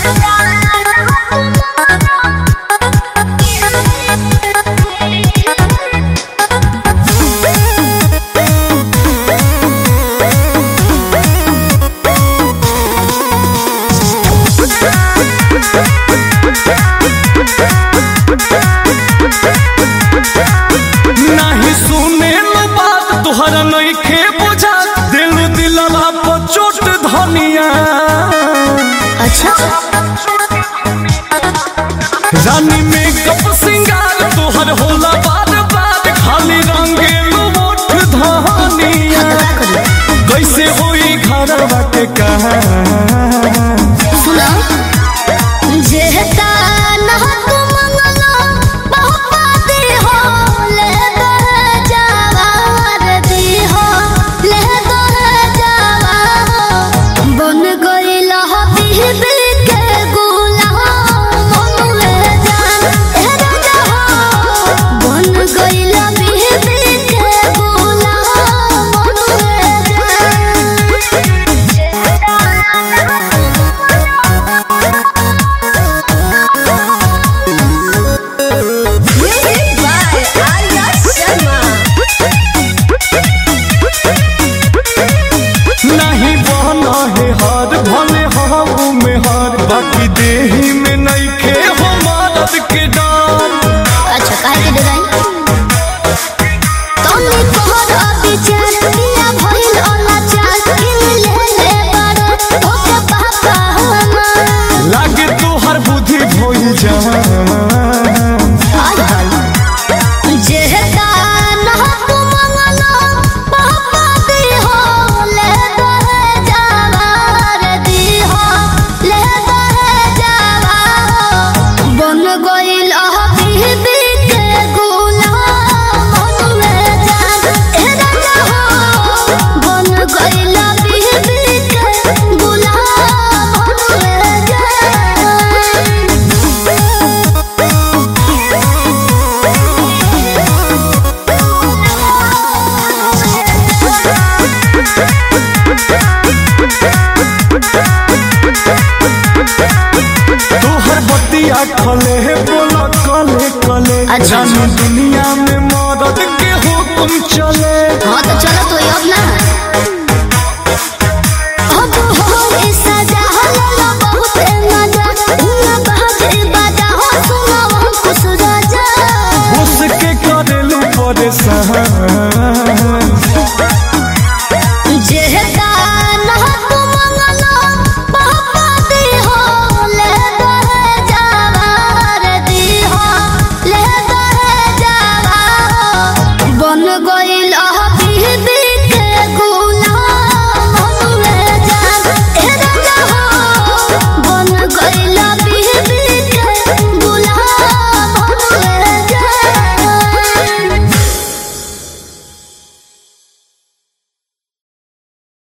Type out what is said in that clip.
नहीं सुने बात तुहरा नइखे बुझा दिल दिलवा पर चोट धनिया। अच्छा रानी मेकअप सिंगार तुहर होला बार बार खाली रंगेलू ओठ धनिया। कैसे होई घरवा के कहां सुना जेता ना तू मंगला पापा दी हो ले दे जवार दी हो ले दे जवा बन गइला बीबी के गुलाम मन ले जान ए राजा हो बन गइला बीबी के गुलाम मन ले नहीं बना है हार भले हाऊ में हार बाकी देही में नहीं खे हो मर्द के डार। अच्छा काहे के डिजाइन तोनी तोहरा विचार दिया भइल अनाचार किन ले बड़ो ओके पापा हमार लागे तोहर बुद्धि भोई जा आज भाई जेता ना तू मंगला पापा दी हो ले दे जवार दी हो ले दे जवा बन गइल बीबी के गुलाम मन में जान ए राजा हो बन गइल बीबी के गुलाम मन में तोहर बतिया खले बोला कले कले अच्छा। जान